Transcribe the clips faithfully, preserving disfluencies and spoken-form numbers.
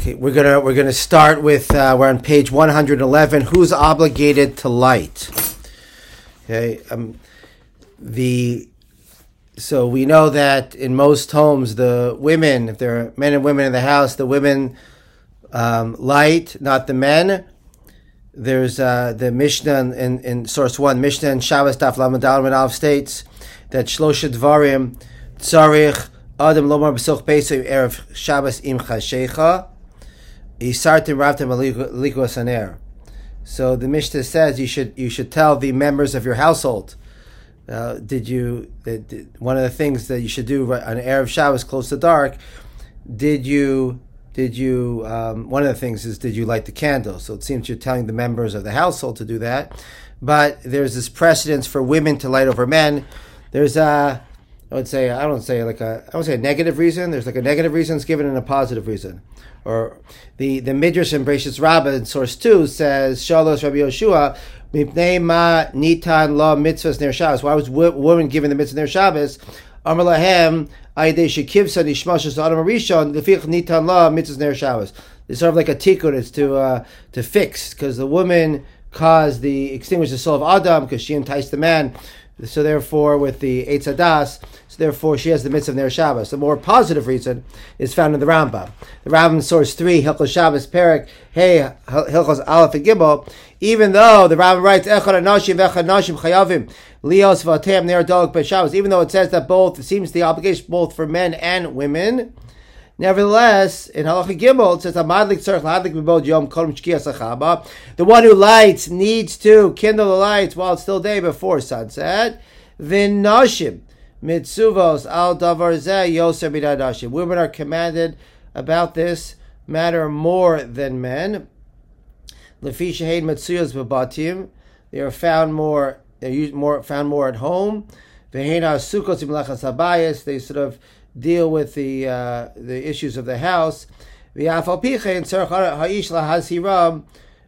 Okay, we're gonna we're gonna start with uh, we're on page one hundred eleven. Who's obligated to light? Okay, um, the so we know that in most homes the women, if there are men and women in the house, the women um, light, not the men. There's uh, the Mishnah in, in, in source one, Mishnah in Shabbos Daf Lamed Daled Aleph states that Shlosha Dvarim Tzarich Adam Lomar B'Soch Beisim Erev Shabbos Im Chashecha Isartim Ravtim Aliku Asaner. So the Mishnah says you should you should tell the members of your household. Uh, did you? Did, one of the things that you should do on Erev Shabbos close to dark. Did you? Did you? Um, one of the things is did you light the candle? So it seems you're telling the members of the household to do that. But there's this precedence for women to light over men. There's a, I would say, I don't say like a, I would say a negative reason. There's like a negative reason is given and a positive reason. Or the, the Midrash in Bereshit Rabbah in source two says, Shalosh Rabbi Yoshua, Mipnei ma nitan la mitzvahs ner Shabbos. Why was a woman given the mitzvah ner Shabbos? Amar lahem, ayidei shekivsa nishmashas adam arishon, lefich nitan la mitzvahs ner Shabbos. It's sort of like a tikkun, it's to, uh, to fix, because the woman caused the, extinguished the soul of Adam, because she enticed the man. So therefore, with the Eitz Hadas, so therefore she has the mitzvah of Ner Shabbos. The more positive reason is found in the Rambam. The Rambam source three, Hilchos Shabbos Perek, hey, Hilchos Aleph and Gimel. Even though the Rambam writes Echad Anashim Vechad Nashim Chayavim Lios Vatem Ner Dalek BeShabbos, even though it says that both, it seems the obligation both for men and women. Nevertheless, in Halacha Gimel, it says, the one who lights needs to kindle the lights while it's still day before sunset. V'nashim mitzuvos al davar zeh yoser b'dad nashim. Women are commanded about this matter more than men. Lefi shehein mitzuyos b'batim. They are found more. They're more found more at home. V'hein ha'asukos imlachas habayis. They sort of deal with the uh, the issues of the house. V'afal pichein tzarich ha'ish lahazhiram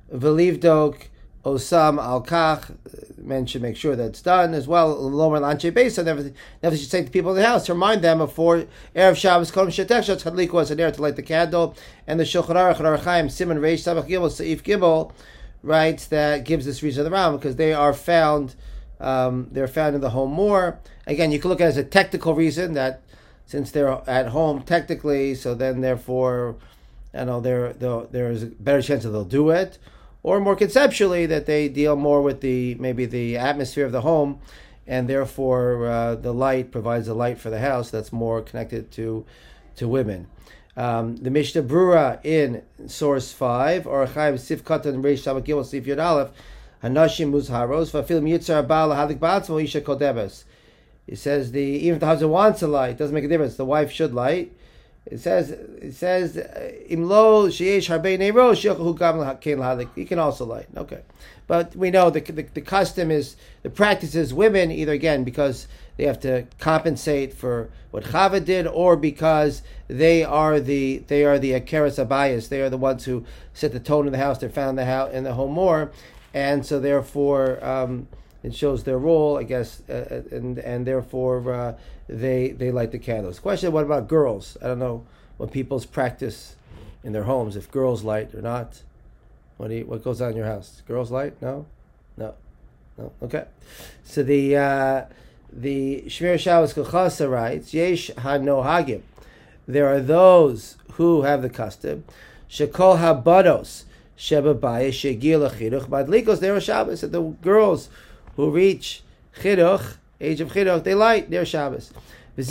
v'livdok osam al kach. Men should make sure that's done as well. Lomer lanche beisa. Never, never should say to the people in the house to remind them before erev Shabbos kolm shetech shat chadliku as an air to light the candle. And the Shulchan Aruch and Orach Chaim Siman Reish Samach Gimel Seif Gimel writes that gives this reason of the Ram because they are found um, they're found in the home more. Again, you can look at it as a technical reason that since they're at home technically, so then therefore, you know, there there's a better chance that they'll do it, or more conceptually that they deal more with the maybe the atmosphere of the home, and therefore uh, the light provides a light for the house that's more connected to to women. Um, the Mishnah Brura in source five, or Chaim Sif Katan Reish Shabbat Gimel Sif Yod Aleph, Hanashim Muzharos Vafil Yitzar Baal Hadik Batzmo Isha Kodebes. It says the even if the husband wants to light, it doesn't make a difference. The wife should light. It says it says imlo sheyesh harbei neiro shechu gam kein lahadik. He can also light. Okay, but we know the, the the custom is the practice is women either again because they have to compensate for what Chava did, or because they are the they are the akeres abayis. They are the ones who set the tone in the house. They're found in the house in the home more, and so therefore. Um, It shows their role, I guess, uh, and and therefore uh, they they light the candles. Question: what about girls? I don't know what people's practice in their homes, if girls light or not. What do you, what goes on in your house? Girls light? No, no, no. Okay. So the uh, the Shmir Shabbos Kachasa writes: Yesh hanohagim. There are those who have the custom. Shekol habados shebabaya shegil achiduch madlikos ner Shabbos. The girls who reach chiduch, age of chiduch, they light their Shabbos. This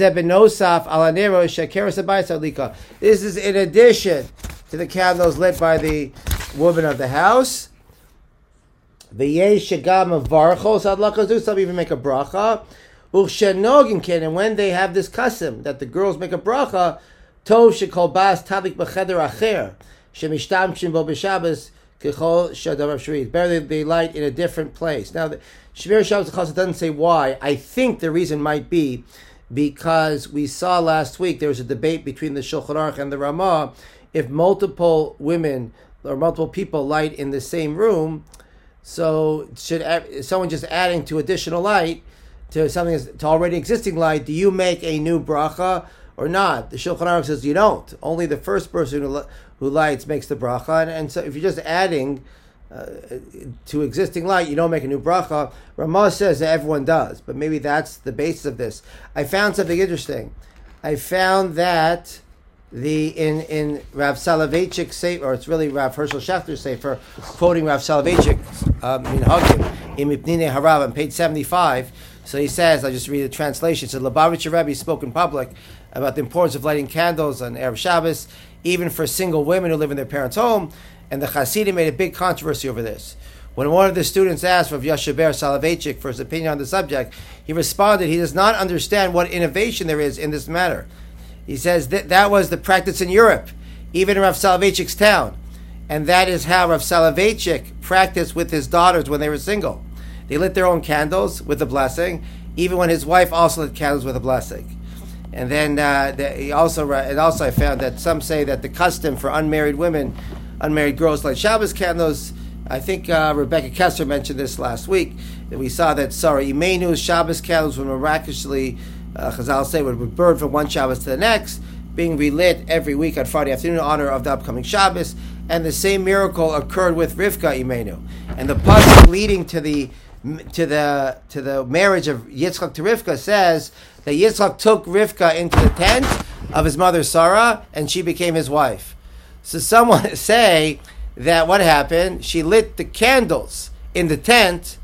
is in addition to the candles lit by the woman of the house. Some even make a bracha. And when they have this custom that the girls make a bracha, tov shekol bas tavik b'cheder acher shemishtamshim bo b'Shabbos. Better they light in a different place. Now, the Shmir Shabbos Chassid doesn't say why. I think the reason might be because we saw last week there was a debate between the Shulchan Aruch and the Ramah. If multiple women or multiple people light in the same room, so should someone just adding to additional light to something to already existing light? Do you make a new bracha, or not. The Shulchan Aruch says you don't. Only the first person who, who lights makes the bracha. And, and so if you're just adding uh, to existing light, you don't make a new bracha. Ramah says that everyone does, but maybe that's the basis of this. I found something interesting. I found that the in in Rav Soloveitchik's sefer, or it's really Rav Hershel Schachter's sefer, quoting Rav Soloveitchik um, in Hagim in Mipnei Harav on page seventy-five. So he says, I'll just read the translation. So Lubavitcher Rebbe spoke in public about the importance of lighting candles on Erev Shabbos, even for single women who live in their parents' home, and the Hasidim made a big controversy over this. When one of the students asked Rav Yashaber Soloveitchik for his opinion on the subject, he responded he does not understand what innovation there is in this matter. He says that that was the practice in Europe, even in Rav Soloveitchik's town. And that is how Rav Soloveitchik practiced with his daughters when they were single. They lit their own candles with a blessing, even when his wife also lit candles with a blessing. And then uh, the, he also, and also I found that some say that the custom for unmarried women, unmarried girls to light Shabbos candles, I think uh, Rebecca Kessler mentioned this last week, that we saw that Sarah Imenu's Shabbos candles were miraculously, uh, Chazal say, would burn from one Shabbos to the next, being relit every week on Friday afternoon in honor of the upcoming Shabbos. And the same miracle occurred with Rivka Imenu. And the pasuk leading to the to the to the marriage of Yitzchak to Rivka says that Yitzchak took Rivka into the tent of his mother Sarah, and she became his wife. So someone say that what happened? She lit the candles in the tent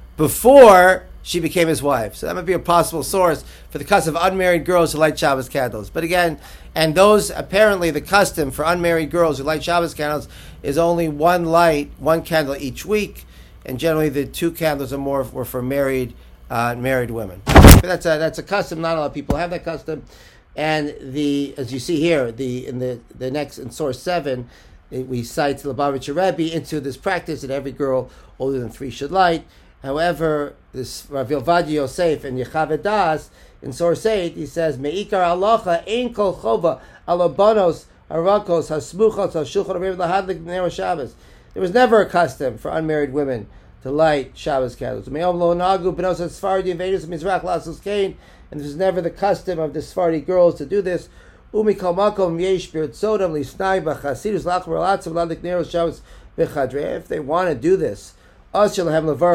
before she became his wife. So that might be a possible source for the custom of unmarried girls who light Shabbos candles. But again, and those, apparently the custom for unmarried girls who light Shabbos candles is only one light, one candle each week, and generally the two candles are more were for married uh, married women. But that's a that's a custom. Not a lot of people have that custom. And the as you see here, the in the, the next in source seven, we cite the Lubavitcher Rebbe into this practice that every girl older than three should light. However, this Rav Yovadia Yosef and Yechaveh Das in source eight, he says, Me'ikar halacha ein kol chova alabanos harakos hasmuchos hashulchan aruch lahadlik b'nei Shabbos. There was never a custom for unmarried women to light Shabbos candles. Me'om lo nagu b'nos Sfardi invaders of Mizrach lasos kain, and this was never the custom of the Sephardi girls to do this. Umi kol makom yesh b'rtzodam lisnai b'chasidus lachmer alatzim lahadlik b'nei Shabbos b'chadrei. If they want to do this, they should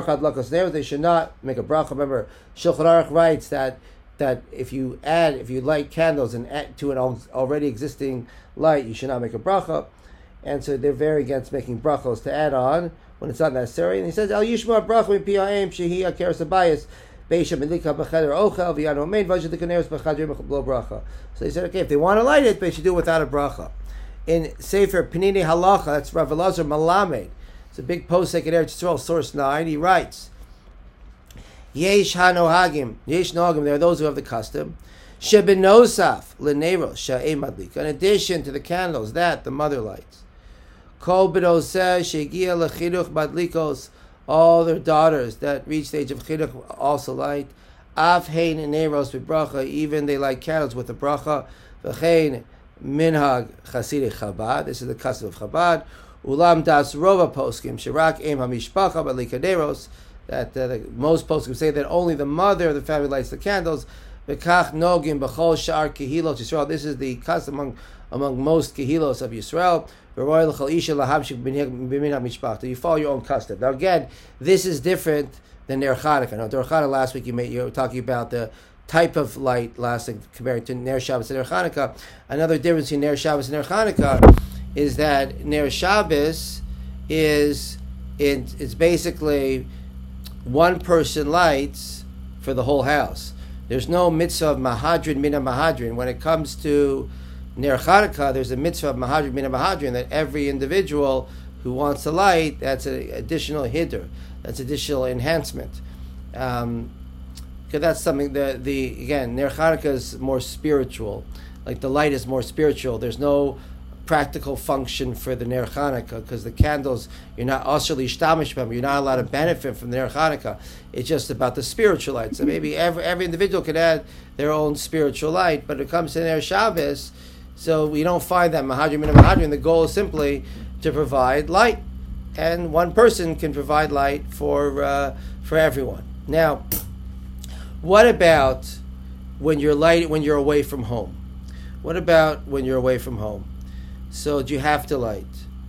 not make a bracha. Remember, Shulchan Aruch writes that that if you add, if you light candles and add to an already existing light, you should not make a bracha. And so they're very against making brachos to add on when it's not necessary. And he says, "Al yishma bracha mipiyaim shehi akeres abayis beisha medlika b'cheder ochel v'yanu omein v'ajad l'kaneres b'chadrim b'lo bracha." So he said, okay, if they want to light it, they should do it without a bracha. In Sefer Penini Halacha, that's Rav Elazar Malamed. It's a big posek in Eretz Yisrael, source nine. He writes, Yesh hanohagim, yesh nohagim, there are those who have the custom. Shebenosaf, leneros, sha'e madlik. In addition to the candles, that the mother lights. Kol bedoseh, shegia lechinuch madlikos, all their daughters that reach the age of chinuch also light. Af hein neros b'bracha, even they light candles with a bracha. V'chein minhag chasidei Chabad, this is the custom of Chabad. Ulam das rova poskim shirak em hamishpacha balikaderos, that uh, the, most poskim say that only the mother of the family lights the candles. V'kach nogim b'chol shar kehilos Yisrael. This is the custom among among most kehilos of Yisrael. V'roy l'chol isha lahamshik b'minhag mishpachta. You follow your own custom. Now again, this is different than Ner Chanukah. Now Ner Chanukah last week you made you were talking about the type of light lasting compared to Ner Shabbos and Ner Chanukah. Another difference between Ner Shabbos and Ner Chanukah is that Ner Shabbos is in, it's basically one person lights for the whole house. There's no mitzvah of mahadrin mina mahadrin. When it comes to Ner Chanukah, there's a mitzvah of mahadrin mina mahadrin that every individual who wants to light, that's an additional hiddur, that's additional enhancement. Um, because that's something that the again Ner Chanukah is more spiritual, like the light is more spiritual. There's no practical function for the Ner Chanukah, because the candles, you're not asher lishtamish b'hem, you're not allowed to benefit from the Ner Chanukah. It's just about the spiritual light. So maybe every every individual can add their own spiritual light, but it comes to Ner Shabbos, so we don't find that mahadrin min mahadrin. The goal is simply to provide light, and one person can provide light for uh, for everyone. Now, what about when you're light when you're away from home? What about when you're away from home? So do you have to light?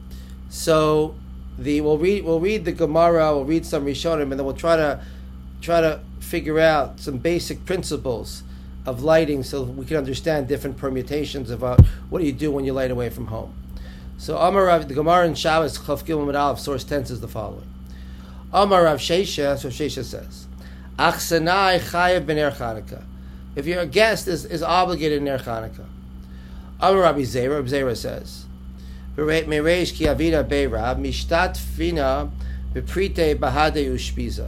So the we'll read we'll read the Gemara, we'll read some Rishonim, and then we'll try to try to figure out some basic principles of lighting so we can understand different permutations about what do you do when you light away from home. So Amar Rav, the Gemara in Shabbos Chaf Gimel Amud Aleph, source ten says the following. Amar Rav Sheisha, so Sheisha says, Achsanai chayav b'ner Chanukah. If your guest is, is obligated in Ner Chanukah. Amar Rabbi Zera, Rabbi Zera says, Mereish ki avida beirab mishtat fina beprite bahade ushpiza.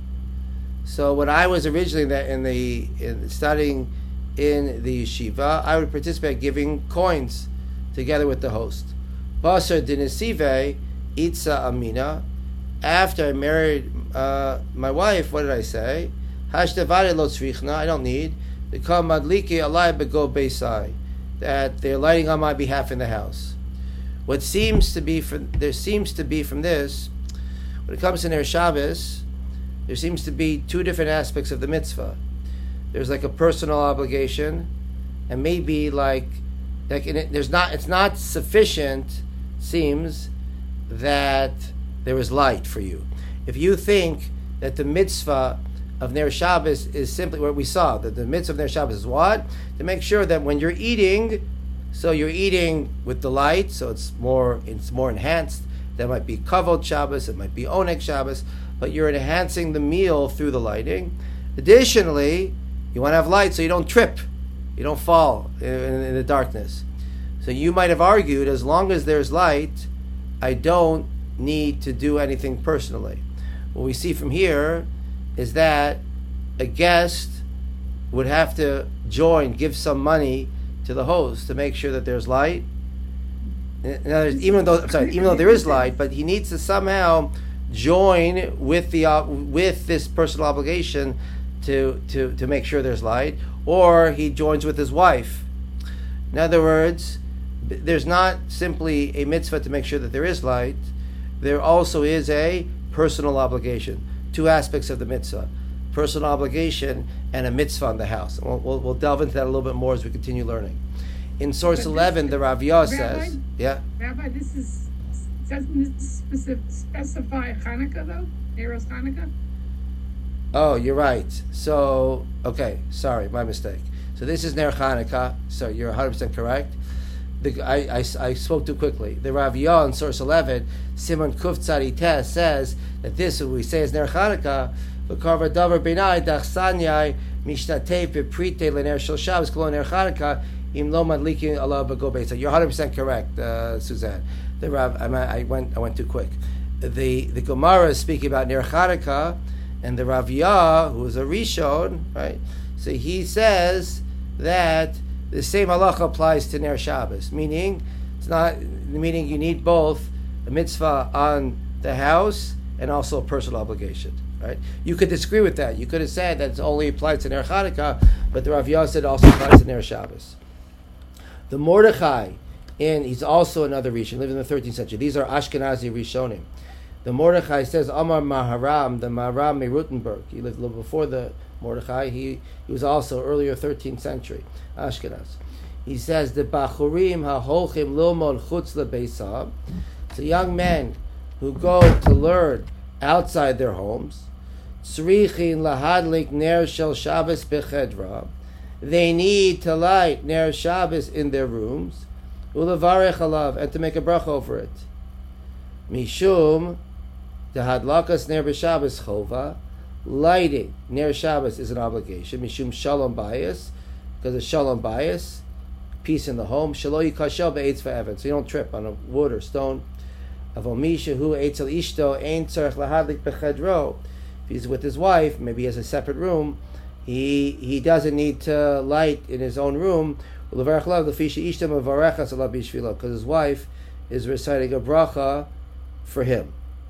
So when I was originally in the, in the in studying in the yeshiva, I would participate giving coins together with the host. Basar dinesive itza amina. After I married uh, my wife, what did I say? Hashtavade lo tzrichna. I don't need. They call madliki alai bego beisai. That they're lighting on my behalf in the house. What seems to be from there seems to be from this, when it comes to Ner Shabbos, there seems to be two different aspects of the mitzvah. There's like a personal obligation, and maybe like like in it, there's not it's not sufficient. Seems that there is light for you. If you think that the mitzvah of Ner Shabbos is simply what we saw, that the mitzvah of Ner Shabbos is what? To make sure that when you're eating, so you're eating with the light, so it's more it's more enhanced. That might be Kavod Shabbos, it might be Oneg Shabbos, but you're enhancing the meal through the lighting. Additionally, you want to have light so you don't trip, you don't fall in, in the darkness. So you might have argued, as long as there's light, I don't need to do anything personally. What we see from here is that a guest would have to join, give some money to the host to make sure that there's light. In other words, even though I'm sorry, even though there is light, but he needs to somehow join with the uh, with this personal obligation to, to to make sure there's light, or he joins with his wife. In other words, there's not simply a mitzvah to make sure that there is light. There also is a personal obligation. Two aspects of the mitzvah: personal obligation and a mitzvah on the house. We'll, we'll, we'll delve into that a little bit more as we continue learning. In source but eleven, the Rav Yah says, "Yeah, Rabbi, this is doesn't it specific, specify Hanukkah though? Eros Hanukkah." Oh, you're right. So, okay, sorry, my mistake. So this is Ner Chanukah. So you're one hundred percent correct. The, I, I, I spoke too quickly. The Rav Yah in source eleven, Simon Kuf Tzadi Tes, says that this, what we say is Ner Chanukah. V'karva davar b'nai dachsanyai mishtatei v'prite l'ner shel Shabbos k'lo Ner Chanukah im lo madlikin Allah b'go beis. So you're one hundred percent correct, uh, Suzanne. The Rav, I, I went I went too quick. The the Gemara is speaking about Ner Chanukah, and the Rav Yah, who is a Rishon, right? So he says that the same halacha applies to Ner Shabbos, meaning it's not meaning you need both a mitzvah on the house and also a personal obligation, right? You could disagree with that. You could have said that it only applies to Ner Chanukah, but the Rav Yah said it also applies to Ner Shabbos. The Mordechai, and he's also another Rishon, lived in the thirteenth century. These are Ashkenazi Rishonim. The Mordechai says, Amar Maharam, the Maharam Merutenberg. He lived a little before the Mordechai. He, he was also earlier thirteenth century, Ashkenaz. He says, the Bachurim HaHolchim Lilmod Chutz LeBeisam. It's a young men who go to learn outside their homes. Tzrichin Lahadlik Ner Shel Shabbos Bechedra. They need to light Ner Shabbos in their rooms. Ulevarech alav, and to make a bracha over it. Mishum the hadlakas ner b'Shabbos chova, lighting ner Shabbos is an obligation. Mishum shalom bayis, because of shalom bayis, peace in the home. Shalo yikashel be'etz va'evan, so you don't trip on a wood or stone. Avomisha hu eitzel ishto ein tzarech lahadlik b'chedro. If he's with his wife, maybe he has a separate room. He he doesn't need to light in his own room. Because his wife is reciting a bracha for him.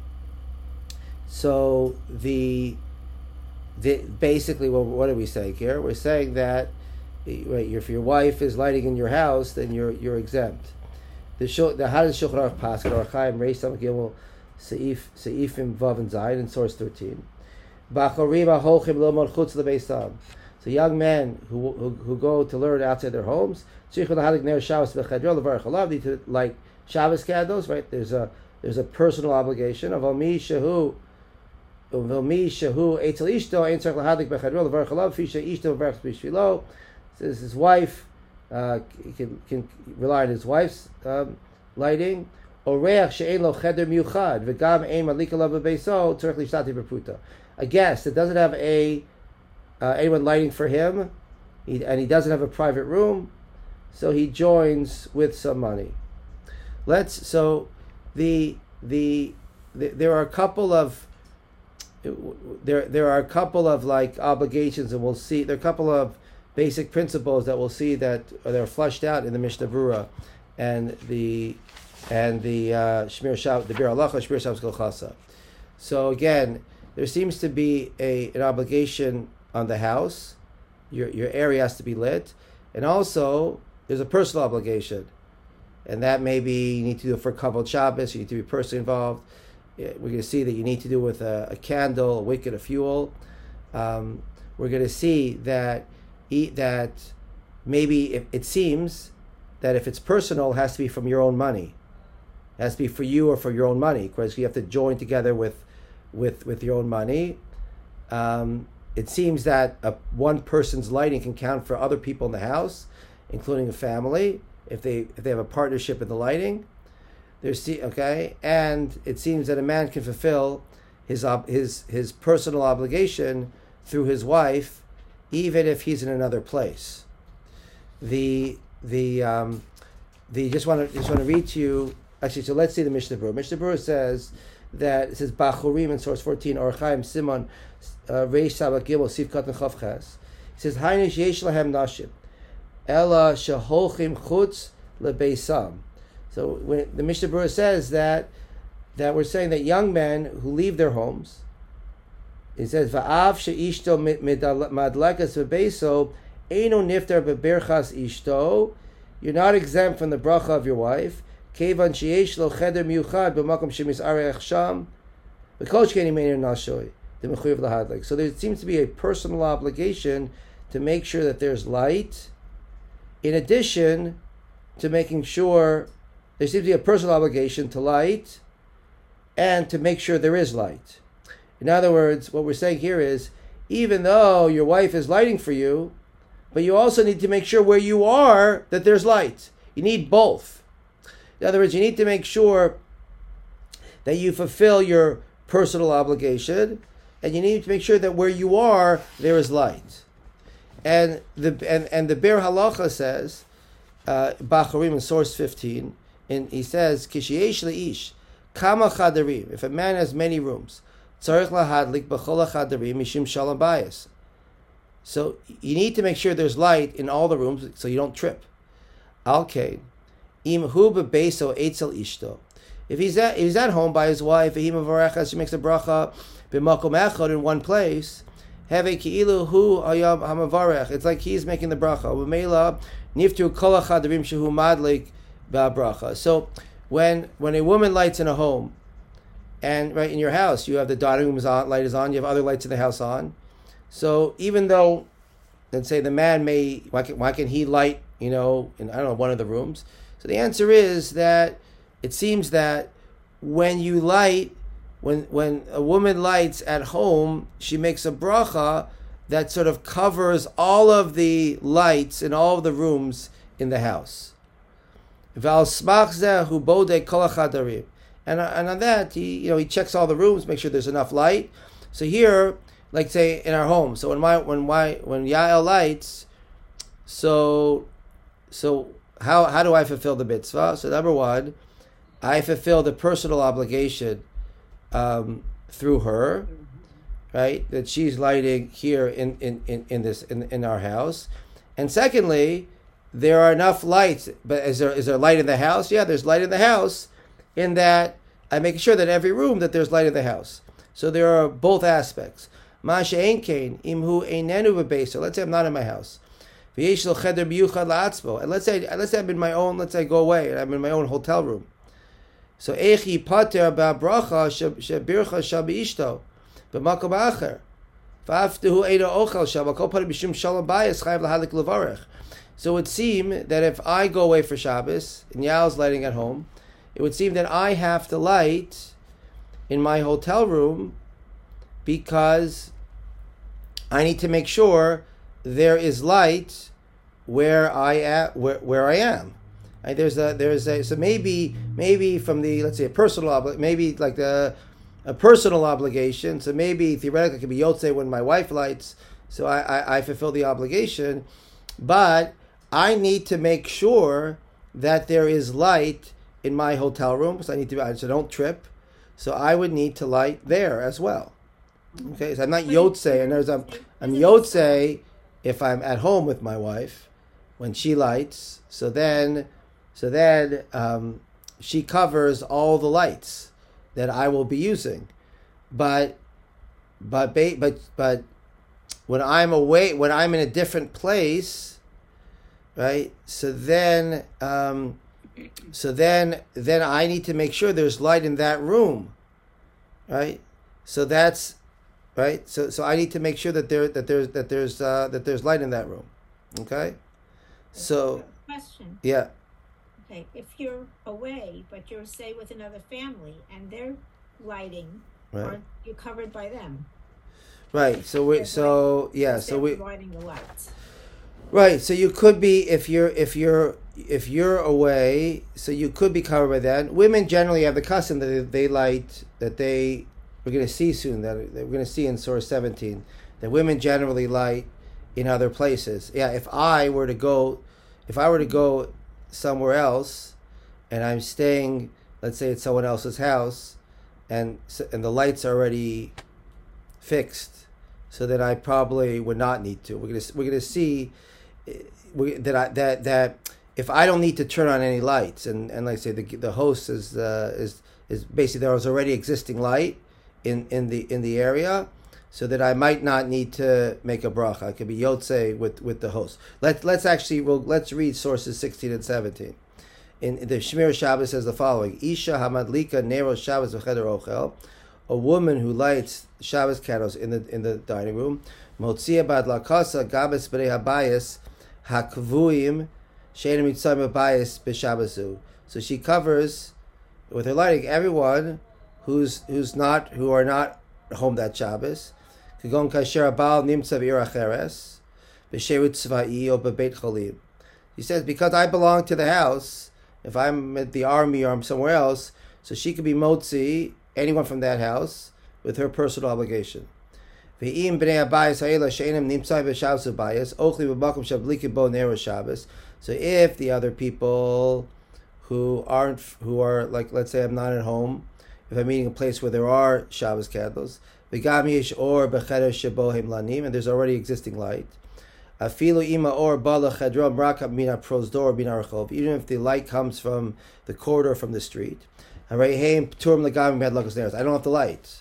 So the, the basically, well, what are we saying here? We're saying that right, if your wife is lighting in your house, then you're you're exempt. The the how does Shulchan Aruch Paskin or Chaim Reish Samach Gimel Seif Seifim Vav and Zayin in source thirteen. So So young men who, who who go to learn outside their homes, need to light Shabbos candles, right? There's a there's a personal obligation of Omi Shahu Omi Shahu Eitzel Ishto Ein Tzarich Lahadik Bechadro Levarach Alav Fisha Ishto Levarach Bishvilo. Says his wife uh, can can rely on his wife's um, lighting. Oreach she'ein lo cheder miuchad v'gam ein madlika lo b'beiso tzarich lishtati b'pruta. A guest that doesn't have a uh, anyone lighting for him, he, and he doesn't have a private room, so he joins with some money. Let's so the the, the there are a couple of there there are a couple of like obligations, and we'll see there are a couple of basic principles that we'll see that they're flushed out in the Mishnah Berurah and the and the uh, Shmir Shabbos, the Bir Halacha, Shmir Shabbos Kol Chasa. So again, there seems to be a an obligation on the house. Your your area has to be lit, and also there's a personal obligation, and that maybe you need to do it for Kavod Shabbos. You need to be personally involved. We're going to see that you need to do it with a, a candle, a wick, and a fuel. Um, we're going to see that eat that maybe if it seems that if it's personal, it has to be from your own money. It has to be for you or for your own money, because you have to join together with with with your own money. Um, it seems that a, one person's lighting can count for other people in the house, including a family, if they if they have a partnership in the lighting. There's okay, and it seems that a man can fulfill his ob, his his personal obligation through his wife, even if he's in another place. The the um, the just want to just want to read to you. Actually, so let's see the Mishnah Berurah. Mishnah Berurah says that it says Bachurim in source fourteen, Or Chaim Simon Reish Sabak Gimel Sif Katan Chav Ches. He says Hainish Yesh Lahem Nashim Ella Sheholchim Chutz LeBeisam. So when the Mishnah Berurah says that that we're saying that young men who leave their homes, it says Va'av Sheishto Madlakas VeBeiso Eino Niftar BeBerchas Ishto. You're not exempt from the bracha of your wife. Kevan Sheish Lo Cheder Miuchad B'Makom Shemisarech Sham V'Kol Shkeni Meir Nashoy the Mechuyev Lahadlik. So there seems to be a personal obligation to make sure that there's light, in addition to making sure there seems to be a personal obligation to light and to make sure there is light. In other words, what we're saying here is, even though your wife is lighting for you, but you also need to make sure where you are that there's light. You need both. In other words, you need to make sure that you fulfill your personal obligation, and you need to make sure that where you are, there is light. And the and, and the Bir Halacha says, uh, Bachurim in source fifteen, and he says, Kishiyesh leish kama chadarim. If a man has many rooms, tzarich lahadlik b'chol chadarim mishim shalom bayis. So you need to make sure there's light in all the rooms so you don't trip. Al-Kain, im hu bebeso eitzel ishto. If he's at if he's at home by his wife, he makes a bracha b'makom echad in one place. Have a ki'ilu hu hayam hamavarech. It's like he's making the bracha. U'meila niftu kol hachadarim shehu madlik ba'bracha. So when when a woman lights in a home, and right in your house, you have the dining room is on, light is on, you have other lights in the house on. So even though, let's say the man may, why can, why can he light, you know, in, I don't know, one of the rooms? So the answer is that it seems that when you light, when when a woman lights at home, she makes a bracha that sort of covers all of the lights in all of the rooms in the house. Val smach zeh hu bodek kol hachadarim. And and on that, he you know he checks all the rooms, make sure there's enough light. So here, like say in our home, so when my when my when Yael lights, so so how how do I fulfill the mitzvah? So number one, I fulfill the personal obligation um, through her, right? That she's lighting here in in, in, in this in, in our house, and secondly, there are enough lights. But is there is there light in the house? Yeah, there's light in the house. In that I make sure that every room that there's light in the house. So there are both aspects. Masha ein kain imhu einenu bebeso. Let's say I'm not in my house. V'yesh lo cheder biyuchad la'atzmo. And let's say let's say I'm in my own. Let's say I go away and I'm in my own hotel room. So echi pater ba'bracha shebircha shabi ishto b'makom acher. So it would seem that if I go away for Shabbos and Yael's lighting at home, it would seem that I have to light in my hotel room because I need to make sure there is light where I am. Where, where I am. Right? There's a there's a so maybe maybe from the let's say a personal obli- maybe like the a personal obligation. So maybe theoretically it could be Yotzei when my wife lights, so I, I, I fulfill the obligation, but I need to make sure that there is light in my hotel room. So I need to so I don't trip. So I would need to light there as well. Okay, so I'm not Yotzei, and there's I'm I'm Yotzei if I'm at home with my wife when she lights. So then, so then um, she covers all the lights that I will be using, but but but but when I'm away, when I'm in a different place, right? So then, um, so then, then I need to make sure there's light in that room, right? So that's right. So so I need to make sure that there that there's that there's uh, that there's light in that room. Okay. So question. Yeah. Okay, if you're away, but you're say with another family and they're lighting, right. Aren't you covered by them? Right. So we. So yeah. So we. Lighting the lights. Right. So you could be if you're if you're if you're away. So you could be covered by that. Women generally have the custom that they, they light that they. We're going to see soon that, that we're going to see in Surah seventeen that women generally light in other places. Yeah. If I were to go, if I were to go somewhere else, and I'm staying, let's say it's someone else's house, and and the lights are already fixed, so that I probably would not need to. We're gonna we're gonna see we, that I that that if I don't need to turn on any lights, and, and like I say the the host is uh, is is basically there was already existing light in, in the in the area, so that I might not need to make a bracha. I could be Yotzei with, with the host. Let's let's actually we'll, let's read sources sixteen and seventeen. In, in the Shemir Shabbos says the following: Isha hamadlika nero Shabbos v'cheder ochel, a woman who lights Shabbos candles in the in the dining room. Motzia bad lakasa gabes b'rei habayis hakvuim she'enim mitzayim habayis b'Shabbosu. So she covers with her lighting everyone who's who's not who are not home that Shabbos. He says, because I belong to the house, if I'm at the army or I'm somewhere else, so she could be motzi, anyone from that house, with her personal obligation. So if the other people who aren't, who are, like, let's say I'm not at home, if I'm eating a place where there are Shabbos candles, and there's already existing light. Even if the light comes from the corridor from the street. I don't have the light.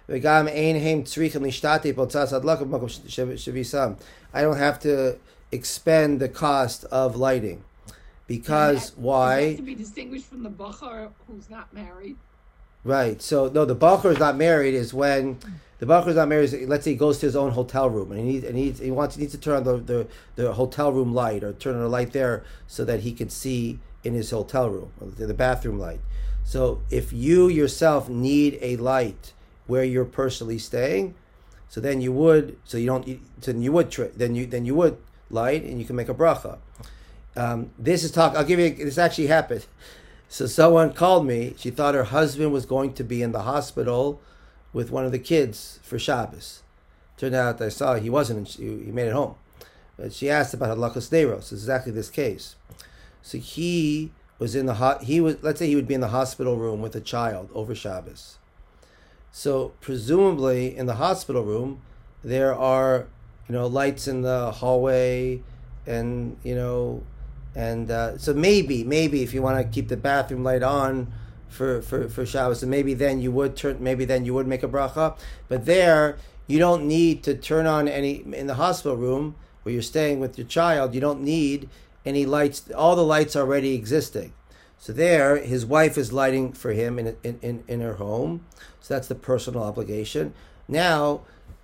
I don't have to expend the cost of lighting. Because that, why? It has to be distinguished from the bachar who's not married. Right. So no, the bachar is not married is when the bachar is not married. Is, let's say he goes to his own hotel room and he needs and he, needs, he wants he needs to turn on the, the, the hotel room light or turn on a light there so that he can see in his hotel room, or the bathroom light. So if you yourself need a light where you're personally staying, so then you would so you don't so then you would then you then you would light and you can make a bracha. Um, this is talk. I'll give you. This actually happened. So someone called me. She thought her husband was going to be in the hospital with one of the kids for Shabbos. Turned out I saw he wasn't. He, he made it home. But she asked about halachos neiros. It's exactly this case. So he was in the hot. He was. Let's say he would be in the hospital room with a child over Shabbos. So presumably in the hospital room there are, you know, lights in the hallway, and you know. And uh, so maybe, maybe if you want to keep the bathroom light on for, for, for Shabbos, and maybe then you would turn, maybe then you would make a bracha. But there, you don't need to turn on any in the hospital room where you're staying with your child. You don't need any lights. All the lights are already existing. So there, his wife is lighting for him in in in, in her home. So that's the personal obligation. Now,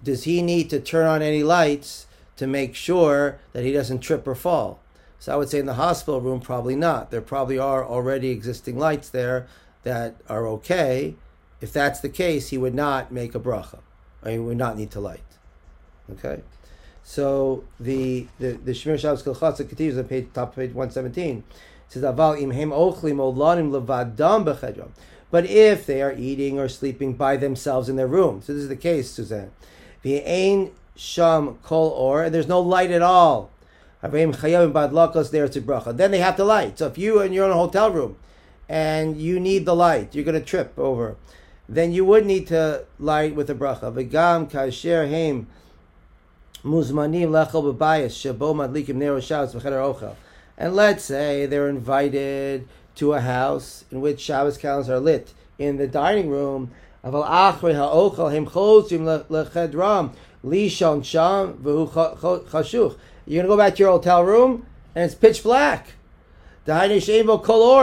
does he need to turn on any lights to make sure that he doesn't trip or fall? So I would say in the hospital room, probably not. There probably are already existing lights there that are okay. If that's the case, he would not make a bracha. Or he would not need to light. Okay? So the the, the Shemir Shabbos Kilchatza continues on page, top page one seventeen. It says, Aval im hem ochlim olanim levadam b'chedram. But if they are eating or sleeping by themselves in their room, so this is the case, Suzanne. V'ein sham kol or, and there's no light at all. Then they have to light. So if you and you're in a hotel room and you need the light, you're going to trip over, then you would need to light with a bracha. V'gam kasher heim muzmanim lechol b'bayis shebo madlikim nero Shabbos v'cheder ochel. And let's say they're invited to a house in which Shabbos candles are lit in the dining room. Aval achrei ha'ochel heim chosim lechedram lishon sham v'hu chashuch. You're going to go back to your hotel room and it's pitch black. There's no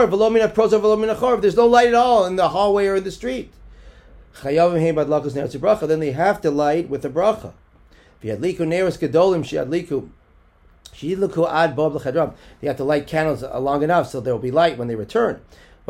light at all in the hallway or in the street. Then they have to light with a bracha. They have to light candles long enough so there will be light when they return.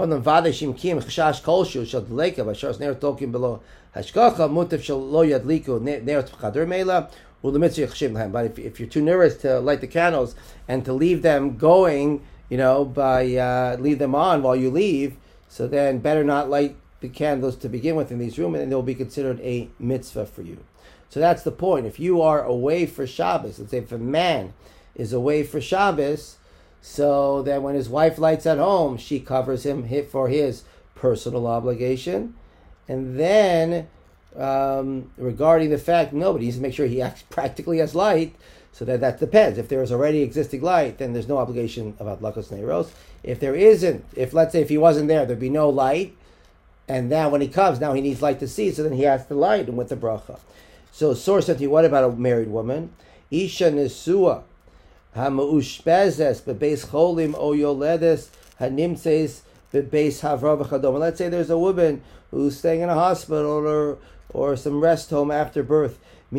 But if, if you're too nervous to light the candles and to leave them going, you know, by uh, leave them on while you leave, so then better not light the candles to begin with in these rooms, and they'll be considered a mitzvah for you. So that's the point. If you are away for Shabbos, let's say if a man is away for Shabbos, so that when his wife lights at home, she covers him for his personal obligation, and then Um, regarding the fact, nobody needs to make sure he acts practically has light, so that that depends. If there is already existing light, then there's no obligation of Adlakos Neiros. If there isn't, if let's say if he wasn't there, there'd be no light, and now when he comes, now he needs light to see, so then he has to light and with the bracha. So, source said to you, what about a married woman? Isha Nesua HaMaushpezes Bebeis Cholim O Yoledes HaNimtzeis Bebeis Havra V'Chadom. Let's say there's a woman who's staying in a hospital or or some rest home after birth. So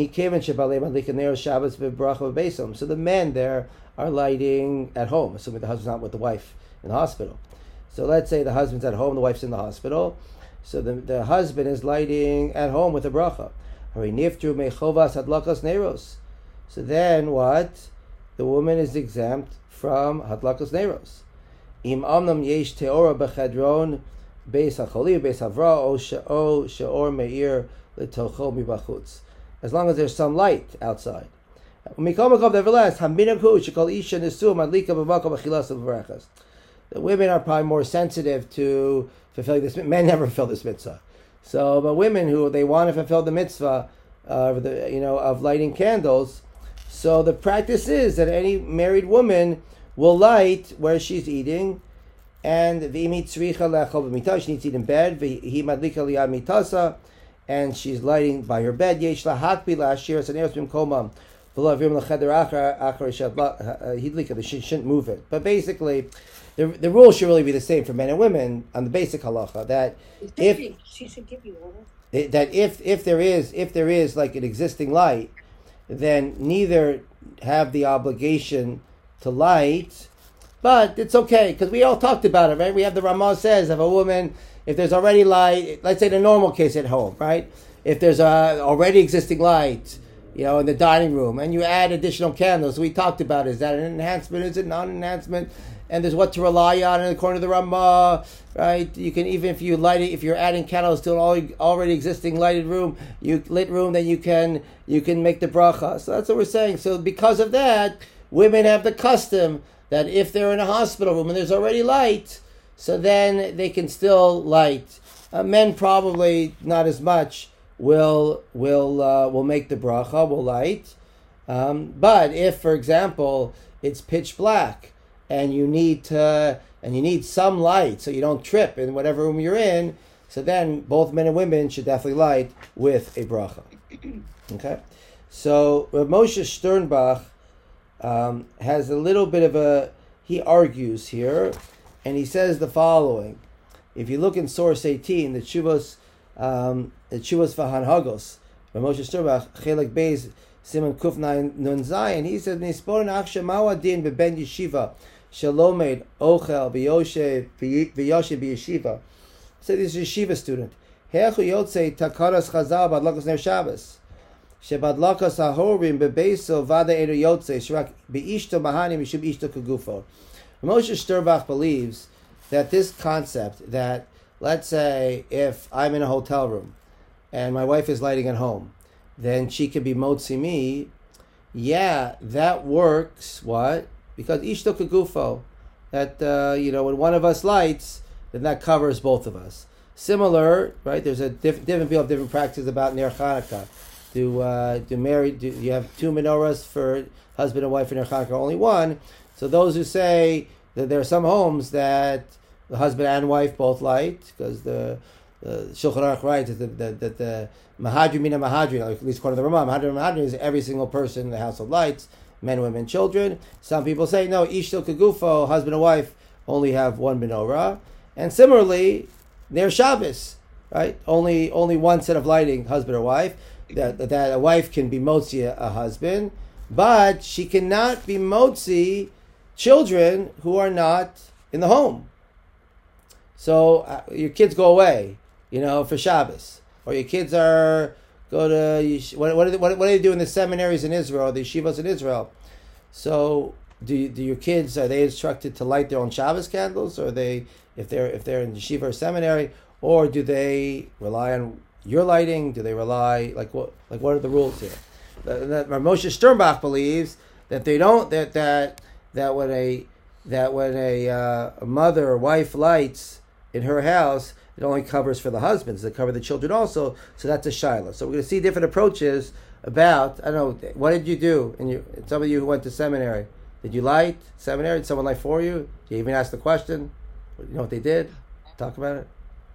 the men there are lighting at home, assuming the husband's not with the wife in the hospital. So let's say the husband's at home, the wife's in the hospital. So the, the husband is lighting at home with a bracha. So then what? The woman is exempt from hadlakos neiros. Im amnam yesh teora bechedron beis hacholi beis havra o sheor meir letocho mibachutz. As long as there's some light outside. Nevertheless, the women are probably more sensitive to fulfilling this. Men never fulfill this mitzvah. So, but women who they want to fulfill the mitzvah, uh, the, you know, of lighting candles. So the practice is that any married woman will light where she's eating, and she needs to eat in bed. And she's lighting by her bed. She shouldn't move it. But basically, the the rule should really be the same for men and women on the basic halacha that if she should give you water. That if if there is if there is like an existing light, then neither have the obligation to light, but it's okay because we all talked about it, right? We have the Ramah says if a woman. If there's already light, let's say the normal case at home, right? If there's a already existing light, you know, in the dining room, and you add additional candles, we talked about, is that an enhancement, is it not an enhancement? And there's what to rely on according to the Ramah, right? You can, even if you light it, if you're adding candles to an already existing lighted room, you lit room, then you can you can make the bracha. So that's what we're saying. So because of that, women have the custom that if they're in a hospital room and there's already light, so then they can still light. Uh, men probably not as much will will uh, will make the bracha, will light. Um, but if, for example, it's pitch black and you need to and you need some light so you don't trip in whatever room you're in, so then both men and women should definitely light with a bracha. Okay, so Rav Moshe Sternbach um, has a little bit of a he argues here. And he says the following: if you look in source eighteen, the Tshuvos, um, the Tshuvos V'Hanhagos, Moshe Sternbach, Chelik Beis, Simon Kuf Nun Zayin, he says, Nispon Achshe Mawadin Beben Yeshiva, Shalomed, Ochel, V'yoshe, V'yoshe B'yeshiva. So this is a yeshiva student. Hechu Yotze Takaras Chazal Badlakas Ner Shabbos. Shebadlakas Hahorim Bebeso Vada Edu Yotze, Shrak Beishto Mahani Mishub Ishto Kagufo. Moshe Sternbach believes that this concept that, let's say, if I'm in a hotel room and my wife is lighting at home, then she can be motzi me. Yeah, that works. What? Because ishto kagufo, that uh, you know, when one of us lights, then that covers both of us. Similar, right? There's a diff- different people have different practices about Ner Chanukah. Do uh, do marry? Do you have two menorahs for husband and wife in Ner Chanukah? Only one. So those who say that there are some homes that the husband and wife both light, because the the Shulchan Aruch writes that the, the, the, the Mahadri Mina Mahadri, at least according to the Ramah, Mahadri Mahadri is every single person in the household lights, men, women, children. Some people say, no, Ishto Kagufo, husband and wife, only have one menorah. And similarly, Ner Shabbos, right? Only only one set of lighting, husband or wife. That, that a wife can be motzi a, a husband, but she cannot be motzi children who are not in the home. So uh, your kids go away, you know, for Shabbos, or your kids are go to what what do they, what, what do they do in the seminaries in Israel, the yeshivas in Israel? So do you, do your kids, are they instructed to light their own Shabbos candles, or are they if they're if they're in yeshiva or seminary, or do they rely on your lighting? Do they rely like what like what are the rules here? That Moshe Sternbach believes that they don't that that that when a that when a, uh, a mother or wife lights in her house, it only covers for the husbands. They cover the children also. So that's a shiloh. So we're going to see different approaches about, I don't know, what did you do? And you, some of you who went to seminary, did you light seminary? Did someone light for you? Did you even ask the question? You know what they did? Talk about it.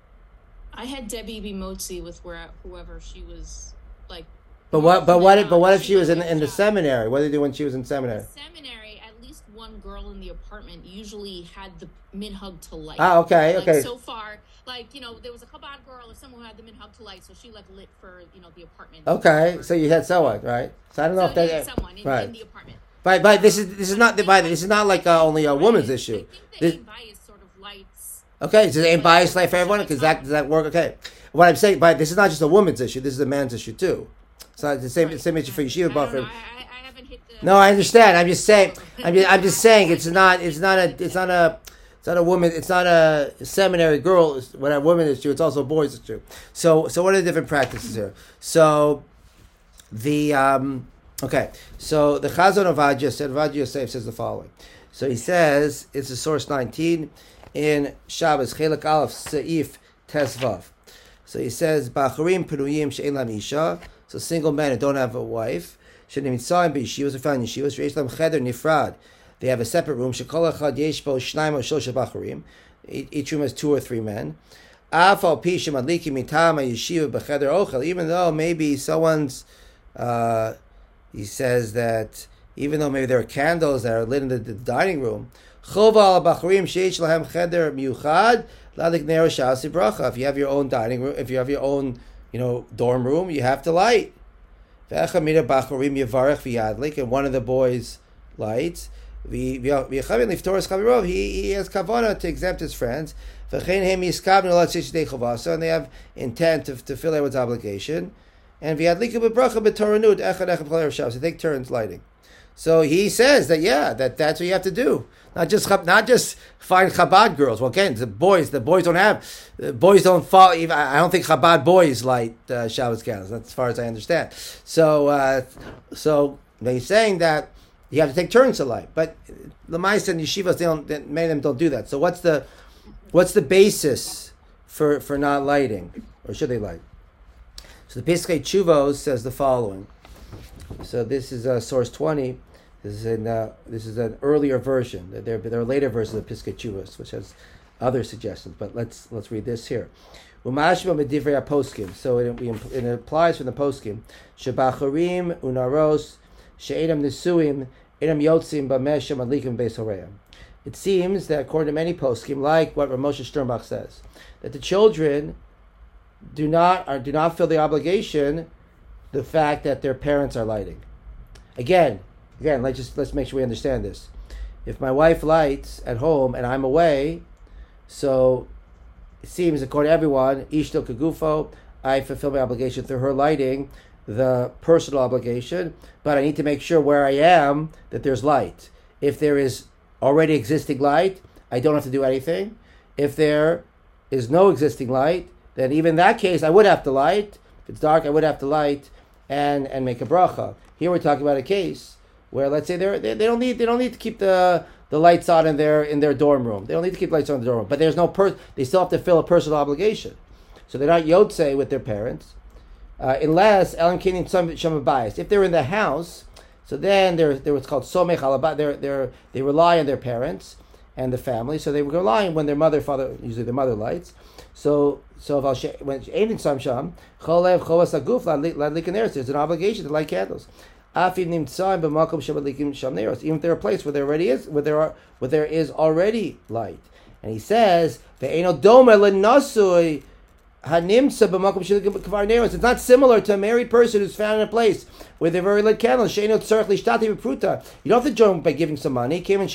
I had Debbie be motzi with where, whoever she was, like. But what? But what? But what if she was in in the seminary? What did they do when she was in seminary? Seminary, at least one girl in the apartment usually had the minhag to light. Ah, okay, like, okay. So far, like you know, there was a Chabad girl or someone who had the minhag to light, so she like lit for you know the apartment. Okay, so you had someone, right? So I don't know so if that. You had someone in, right. in the apartment. But but this is this is not the by this is not like uh, only a woman's issue. I think the This, aim bias sort of lights. okay, so ain't bias light for everyone because that does that work? Okay, what I'm saying, but this is not just a woman's issue. This is a man's issue too. It's not the same Right. same issue for yeshiva, but for. I, I, I haven't hit the. No, I understand. I'm just saying. I'm just, I'm just saying. It's not. It's not a. It's not a. It's not a woman. It's not a seminary girl. When a woman is true, it's also a boys is true. So, so what are the different practices here? So, the um, okay. So the Chazon Ovadia said. Ovadia Yosef says the following. So he says it's a source nineteen in Shabbos Chelak Aleph Seif Tesvav. So he says Bacharim Penuyim She'en Lam Isha. So single men who don't have a wife, shenimitzayim b'yeshivos, are found in yeshivos. Reish lam cheder nifrad. They have a separate room. Shekol echad yesh bo shnayim or shlosh bacharim. Each room has two or three men. Af al pi shemadlikim mitam yeshiva b'cheder ochel. Even though maybe someone's, uh, he says that even though maybe there are candles that are lit in the, the dining room. Chova al bacharim sheish lahem cheder miuchad ladik nero shasi bracha. If you have your own dining room, if you have your own you know, dorm room, you have to light. And one of the boys lights. He, he has kavanah to exempt his friends. And they have intent to, to fill everyone's obligation. And they take turns lighting. So he says that, yeah, that, that's what you have to do. Not just not just find Chabad girls. Well, again, the boys, the boys don't have, the boys don't fall. Even, I don't think Chabad boys light uh, Shabbos candles. That's as far as I understand. So, uh, so he's saying that you have to take turns to light. But the Ma'aseh and yeshivas, they don't, they, many of them don't do that. So what's the, what's the basis for for not lighting, or should they light? So the Piskei Teshuvos says the following. So this is uh, source twenty. This is an uh, this is an earlier version. There there are later versions of Piskei Teshuvos, which has other suggestions. But let's let's read this here. Umashma medivrei poskim. So it, it applies from the poskim. Shebacharim unaros she'edam nisuim edam yotzim b'meshem adlikim beis horeim. It seems that according to many poskim, like what Ramosha Sternbach says, that the children do not are, do not feel the obligation the fact that their parents are lighting. Again, again, let's just let's make sure we understand this. If my wife lights at home and I'm away, so it seems according to everyone, Ishto Kagufo, I fulfill my obligation through her lighting, the personal obligation, but I need to make sure where I am that there's light. If there is already existing light, I don't have to do anything. If there is no existing light, then even in that case, I would have to light. If it's dark, I would have to light and, and make a bracha. Here we're talking about a case where, let's say, they they don't need they don't need to keep the, the lights on in their in their dorm room. They don't need to keep lights on in the dorm room, but there's no per, they still have to fill a personal obligation. So they're not yotzei with their parents, uh, unless Elam Kenim Shama bias. If they're in the house, so then they're they're what's called somech alaba. They're they they rely on their parents and the family, so they rely on when their mother, father, usually their mother lights. So so if when Aiming Sam Sham, Cholev Chovas Aguf Ladlik and there's an obligation to light candles. Even if they're a place where there already is where there are where there is already light. And he says, it's not similar to a married person who's found in a place where they've already lit candles. You don't have to join by giving some money. Because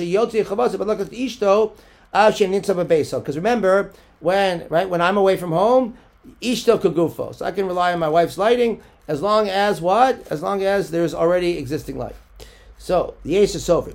remember, when right when I'm away from home, ishto kagufo, so I can rely on my wife's lighting as long as what? As long as there's already existing light. So yesh sovim.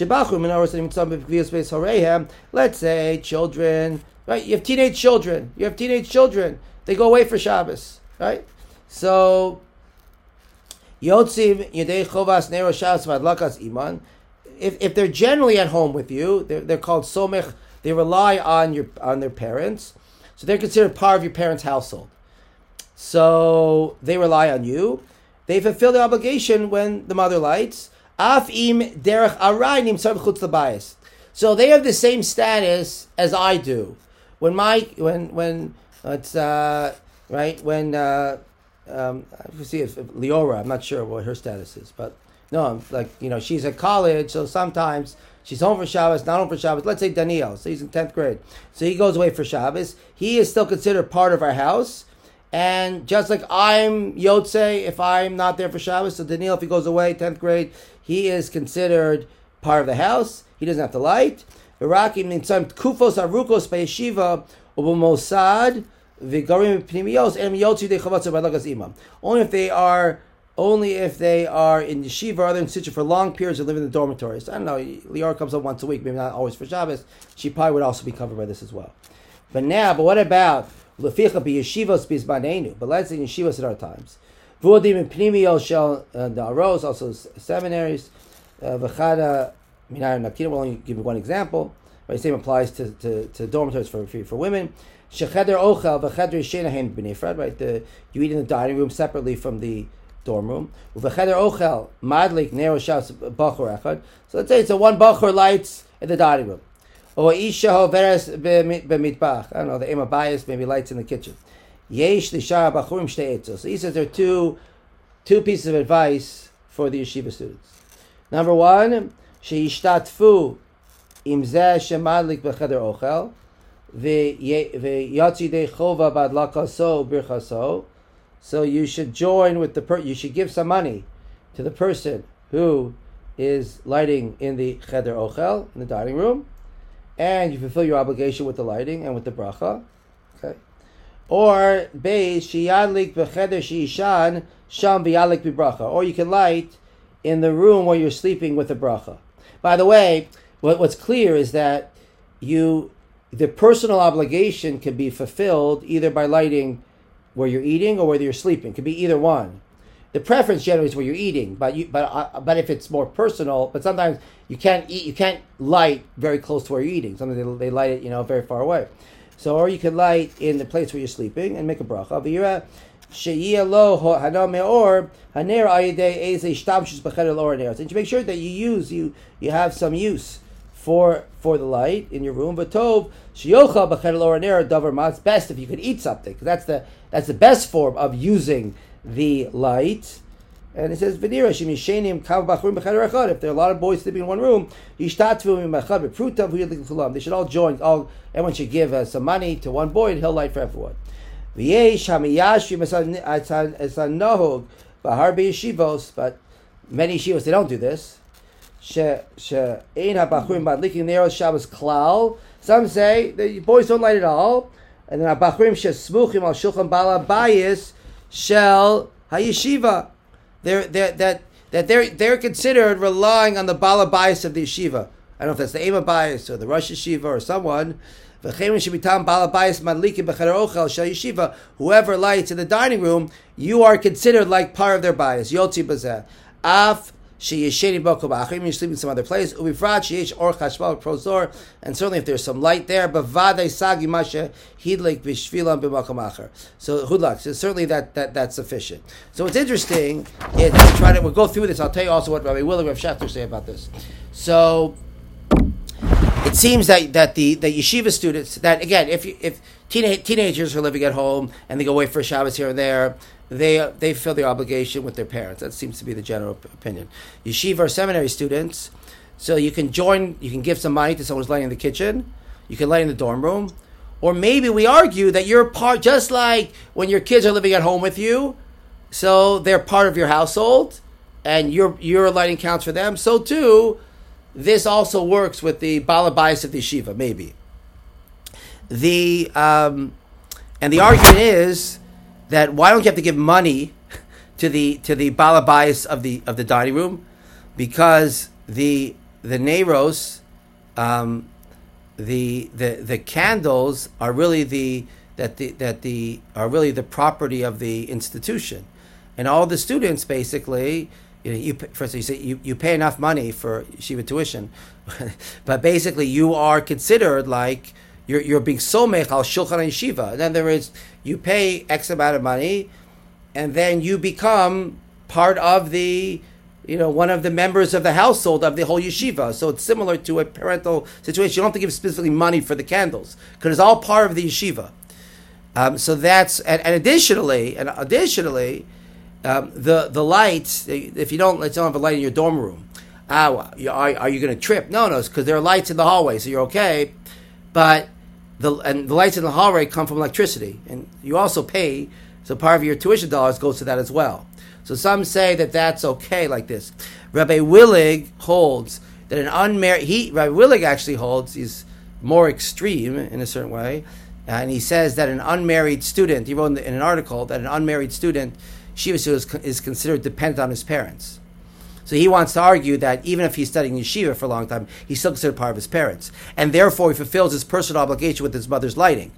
Let's say children, right? You have teenage children. You have teenage children. They go away for Shabbos, right? So yotzim yedei chovas nero Shabbos vadlakas iman. If if they're generally at home with you, they're, they're called somech. They rely on your on their parents, so they're considered part of your parents' household. So they rely on you. They fulfill their obligation when the mother lights. Af im derech aray nimtzar b'chutz labayis. So they have the same status as I do. When my when when it's uh, right when uh, um, I see if, if Leora, I'm not sure what her status is, but no, like you know, she's at college, so sometimes she's home for Shabbos, not home for Shabbos. Let's say Daniel, so he's in tenth grade, so he goes away for Shabbos. He is still considered part of our house. And just like I'm Yotze, if I'm not there for Shabbos, so Daniel, if he goes away, tenth grade, he is considered part of the house. He doesn't have to light. Only if they are only if they are in yeshiva or other institution for long periods and live in the dormitories. I don't know, Lior comes up once a week, maybe not always for Shabbos. She probably would also be covered by this as well. But now, but what about Leficha be yeshivos bisbanenu? But let's say yeshivos at our times. Vuodim and pnimiyos shel da'aros, also seminaries. V'chada minayim naktina. We'll only give you one example. The same applies to, to, to dormitories for, for for women. Shecheder ochel v'cheder shenahem b'nefrad. Right, the you eat in the dining room separately from the dorm room. V'cheder ochel madlik nero shas bachor echad. So let's say it's a one bachor lights in the dining room. Or isha hoveres b'mitbach. I don't know, the ema bias maybe lights in the kitchen. Yesh l'shar bachurim shtei etzos. So he says there are two, two pieces of advice for the yeshiva students. Number one, sheishtatfu im zeh shemadlik b'cheder ochel v'yatzi dei chova bad lakaso birchaso. So you should join with the per. You should give some money to the person who is lighting in the cheder ochel, in the dining room. And you fulfill your obligation with the lighting and with the bracha, okay? Or beis sheyadlik b'cheder sheishan sham v'yadlik b'bracha. Or you can light in the room where you're sleeping with the bracha. By the way, what, what's clear is that you the personal obligation can be fulfilled either by lighting where you're eating or whether you're sleeping. It could be either one. The preference generally is where you're eating, but you, but uh, but if it's more personal, but sometimes you can't eat, you can't light very close to where you're eating. Sometimes they, they light it, you know, very far away. So, or you can light in the place where you're sleeping and make a bracha. And you make sure that you use you you have some use for for the light in your room. But tov sheyocha b'cheder or ner davar ma. It's best if you could eat something, because that's the that's the best form of using the light. And it says, "V'nira shemishenim kav bachurim b'cheder echad." If there are a lot of boys sleeping in one room, yishtatvu mimachad b'pruta v'yadlik l'chulam. They should all join. All everyone should give uh, some money to one boy, and he'll light for everyone. V'yesh hamiyashim es hanohog Bahar yeshivos, but many yeshivos they don't do this. She she ein habachurim madlikin neros Shabbos klal. Some say the boys don't light at all, and then habachurim shesmuchim al shulchan bala bayis shel hayeshiva. They're they're that that they're they're considered relying on the bala bayis of the yeshiva. I don't know if that's the Ema bayis or the Rosh Yeshiva or someone. Whoever lights in the dining room, you are considered like part of their bias. Yotzi bazeh. Af sheyesheni boko ba'achrim, you sleep in some other place. Ubifrat sheyesh or chashmal prozor, and certainly if there's some light there, bavadei sagi masha hidlik b'shvilam b'makom acher. So hudlak. So certainly that, that that's sufficient. So what's interesting is to try to we'll go through this. I'll tell you also what Rabbi Willig Rav Schachter say about this. So. It seems that, that the, the yeshiva students, that again, if you, if teenage, teenagers are living at home and they go away for Shabbos here and there, they they feel their obligation with their parents. That seems to be the general opinion. Yeshiva or seminary students, so you can join, you can give some money to someone who's lighting in the kitchen, you can light in the dorm room, or maybe we argue that you're part, just like when your kids are living at home with you, so they're part of your household, and your your lighting counts for them, so too, this also works with the bala bayis of the yeshiva, maybe. The um, and the argument is that why don't you have to give money to the to the bala bayis of the of the dining room, because the the neiros, um, the the the candles are really the that the that the are really the property of the institution, and all the students basically. You, know, you first you say you, you pay enough money for yeshiva tuition, but basically you are considered like you're you're being somech al shulchan yeshiva. In other words, you pay X amount of money, and then you become part of the, you know, one of the members of the household of the whole yeshiva. So it's similar to a parental situation. You don't have to give specifically money for the candles because it's all part of the yeshiva. Um, so that's and, and additionally and additionally. Um, the the lights, if you don't, let's don't have a light in your dorm room. Ah, well, are, are you going to trip? No, no, because there are lights in the hallway, so you're okay. But the and the lights in the hallway come from electricity, and you also pay. So part of your tuition dollars goes to that as well. So some say that that's okay like this. Rabbi Willig holds that an unmarried he Rabbi Willig actually holds he's more extreme in a certain way, and he says that an unmarried student. He wrote in, the, in an article that an unmarried student. Yeshiva student is considered dependent on his parents. So he wants to argue that even if he's studying yeshiva for a long time, he's still considered part of his parents. And therefore, he fulfills his personal obligation with his mother's lighting.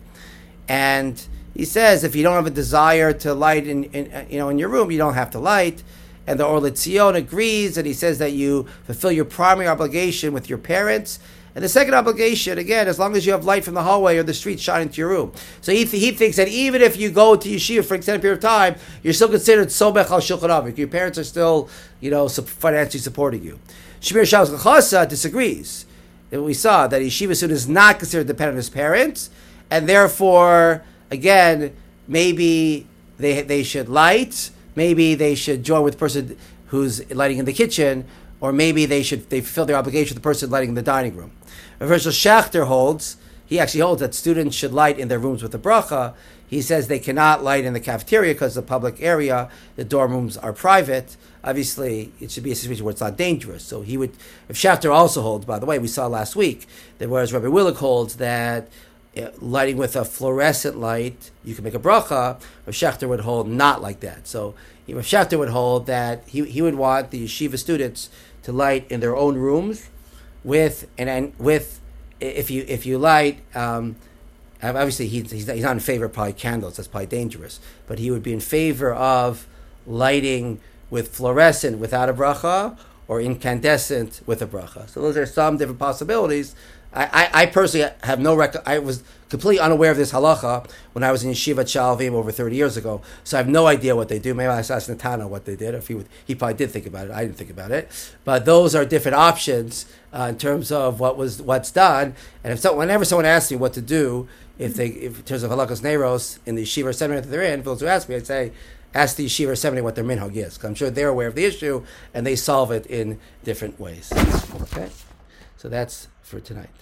And he says if you don't have a desire to light in, in you know in your room, you don't have to light. And the Or L'Tzion agrees, and he says that you fulfill your primary obligation with your parents. And the second obligation, again, as long as you have light from the hallway or the street shining to your room. So he th- he thinks that even if you go to yeshiva for an extended period of time, you're still considered somech al shulchan aruch. Your parents are still, you know, financially supporting you. Shmir Shabbos Chachasa disagrees. And we saw that yeshiva student is not considered dependent on his parents, and therefore, again, maybe they they should light, maybe they should join with the person who's lighting in the kitchen, or maybe they should they fulfill their obligation with the person lighting in the dining room. Rav Schachter holds, he actually holds that students should light in their rooms with a bracha. He says they cannot light in the cafeteria because the public area, the dorm rooms are private. Obviously, it should be a situation where it's not dangerous. So he would, Rav Schachter also holds, by the way, we saw last week, that whereas Rabbi Willig holds that uh, lighting with a fluorescent light, you can make a bracha, Rav Schachter would hold not like that. So Rav Schachter would hold that he, he would want the yeshiva students to light in their own rooms, with and, and with if you if you light um, obviously he's he's not, he's not in favor of probably candles, that's probably dangerous, but he would be in favor of lighting with fluorescent without a bracha or incandescent with a bracha. So those are some different possibilities. I, I, I personally have no rec- I was completely unaware of this halacha when I was in yeshiva Shalvim over thirty years ago. So I have no idea what they do. Maybe I asked Natana what they did. If he would, he probably did think about it. I didn't think about it. But those are different options uh, in terms of what was what's done. And if so, whenever someone asks me what to do, if they if in terms of halachos neiros in the yeshiva or seminary that they're in, those who ask me, I'd say ask the yeshiva or seminary what their minhag is. Because I'm sure they're aware of the issue and they solve it in different ways. Okay, so that's for tonight.